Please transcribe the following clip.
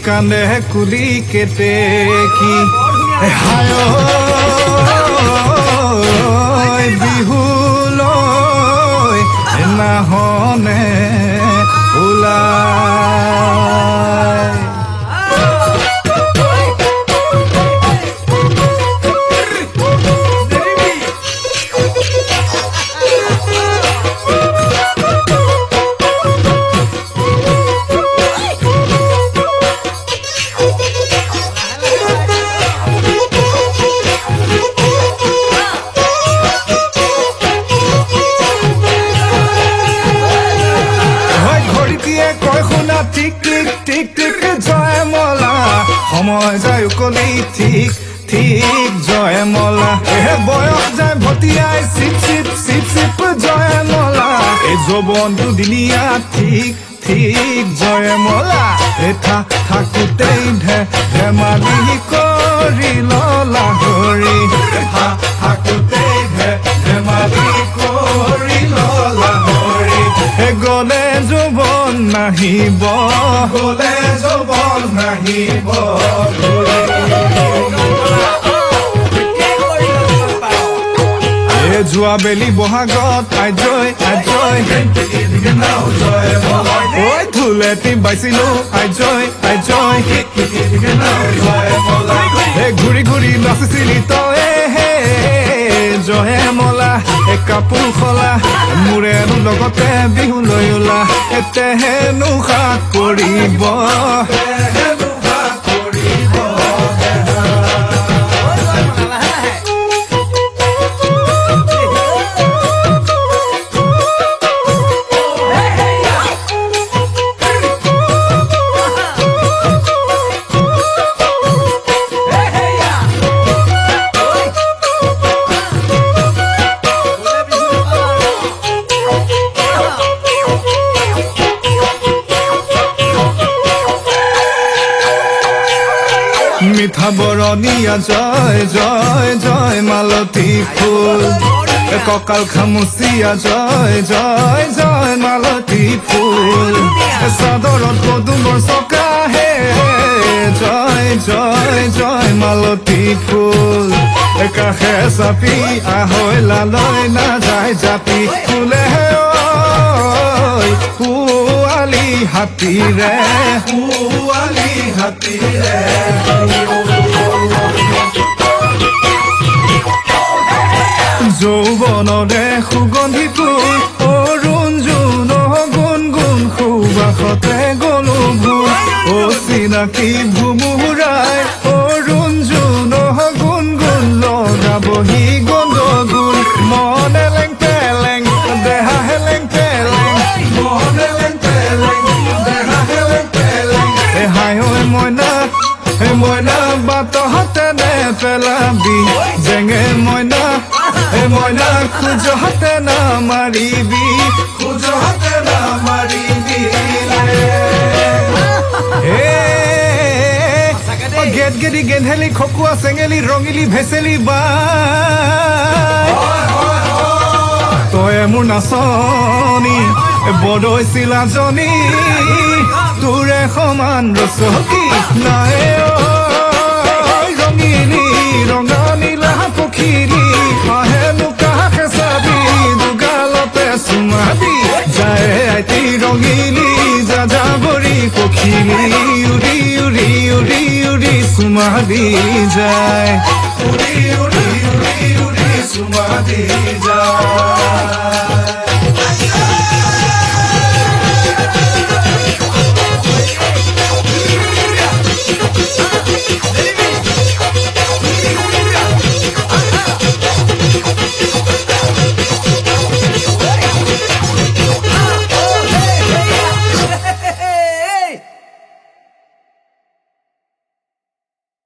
কান্দে কুলি কেতেকি হায় বিহুলৈ নাহনে ওলাই টিক টিক টিক টিক জয় মলা সময় যায় কলি ঠিক ঠিক জয় মলা বয়স যায় ভতিয়াই চিপ চিপ চিপ চিপ জয় মলা এই যৌবনটো দিনীয়া ঠিক ঠিক জয় মলা থাকোঁতেই ধেমালি কৰি ললা হৰি থাকোঁতেই ধেমালি কৰি ললা হৰি গলে যৌবন নাহিব গলে যৌবন নাহিব যোৱা বেলি বহাগত আজয় আজয় ঐ ধুলেটি বাইছিলো আজয় আজয় ঘূৰি ঘূৰি নাচিছিলি তই জহে মলা কাপোৰ খলা মোৰে লগতে বিহু লৈ ওলা এতেহেনো সাত কৰিব মিঠা বৰণীয়া জয় জয় জয় মালতী ফুল কঁকাল খামুচিয়া জয় জয় জয় মালতী ফুল চাদৰত পদুমৰ চকা হে জয় জয় জয় মালতী ফুল কাষে চাপি আহৈ লালৈ নাযায় জাপি ফুলে পুৱালি হাতীৰে যৌবনৰে সুগন্ধি ফুল অৰুণ জোন গুণ গুণ সুবাসতে গলো ভুল চিনাকি ভুমুৰাই অৰুণ জোন গুণ গুণ লগাবহি গণ্ডগোল মন এলেং পেলেং দেহা হেলেং পেলেং মন এলেং পেলেং দেহা হেলেং পেলেং হাই ঐ মইনা মইনা বাটহতে নেপেলাবি জেঙে মইনা মইনা খোজহতে নামাৰিবি খোজহতে নামাৰিবি গেট গেদি গেন্ধেলি খকুৱা চেঙেলি ৰঙিলি ভেচেলি বাই তই মোৰ নাচনি বৰদৈ চিলাজনী তোৰে সমান ৰচকী নাই ৰঙিলি ৰঙা নীলা পখিৰী আহে লুকাহে চাবি দুগালতে চুমাবি যায় আইতি ৰঙিলি যাযাবৰী পখিৰী উৰি উৰি উৰি উৰি চুমাবি যায় উৰি উৰি উৰি উৰি চুমাবি যায়